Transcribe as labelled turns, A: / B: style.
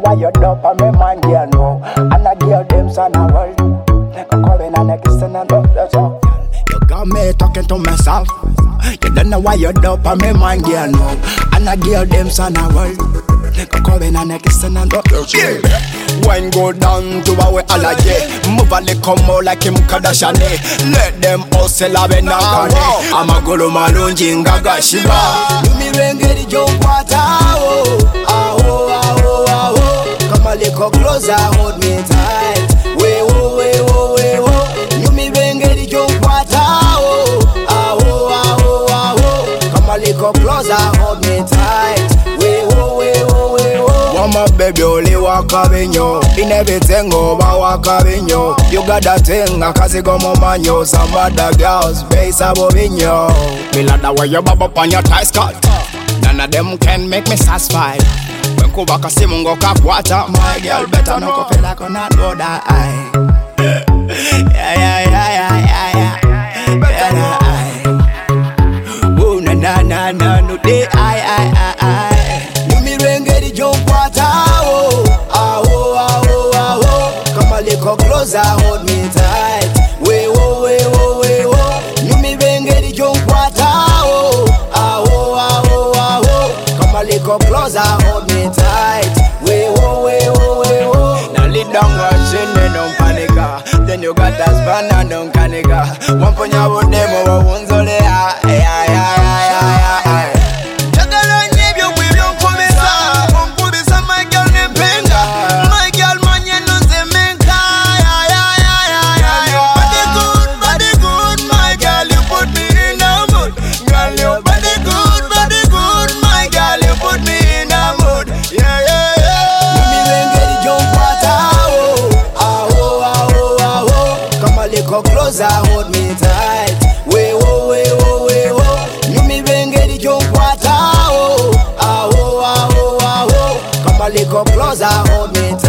A: why you dope on me mind, girl, no. And I give them son a world. Calling and kissing and that's all. You got me talking to myself. You don't know why you dope on me mind, girl, no. And I give them son a world. Calling and kissing and that's all. Wine go down to our allergy. Move a little more like Kim Kardashian. Let them hustle a benakane. I'm a guru malunji ngaga shiba. Yumi rengeri jongwata. Aho, aho, aho. Come a little closer, hold me tight. Way, oh, way, oh, way, oh. Yumi rengeri jongwata. Aho, aho, aho. Come a little closer, hold me tight. Way, oh, way, oh, way, oh. My baby only walk avenue. In everything over walk avenue. You got that thing, I can't see go manyo. Some other girls face above in you. Me like the way you bob up on your tie skirt. None of them can make me satisfied. When go back a simungo kap water. My girl better not go feel like on that road. Yeah, yeah, yeah, yeah, yeah, yeah. Better oh, na na na na no day, I. Come closer, hold me tight. Way, oh, way, oh, way, oh. You me bengedi jongwata. Aho, aho, aho. Come a little closer, hold me tight. Way, oh, way, oh, way, oh. Now lead down watching me, don't panic. Then you got that span and don't panic. One point you would demo, one zole. Come closer, hold me tight. Way, oh, way, oh, way, oh. You me bengedi jongwata. Aho, aho, aho. Come a little closer, hold me tight.